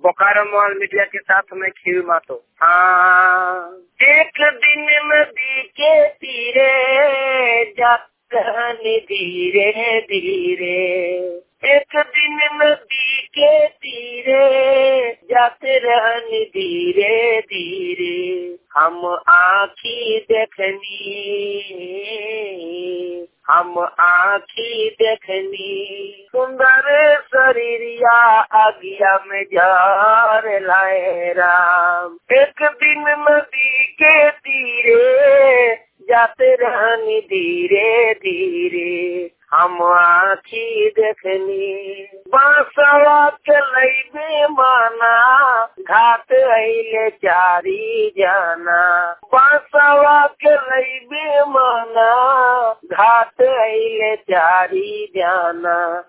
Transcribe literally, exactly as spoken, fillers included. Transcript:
Bokaro mall media के साथ मैं खीरू मातो। हाँ, एक दिन नदी के तीरे जाते धीरे धीरे, एक दिन नदी के तीरे जाते रहने धीरे धीरे, हम आँखी देखनी, हम आँखी देखनी, सुंदर शरीरिया आगिया में जार लाए राम। एक दिन नदी के तीरे जाते रहनी धीरे धीरे, हम आँखी देखनी, बांसवा के लैबे माना घाट अइले चारी जाना, बांसवा के लैबे माना घाट अइले चारी जाना,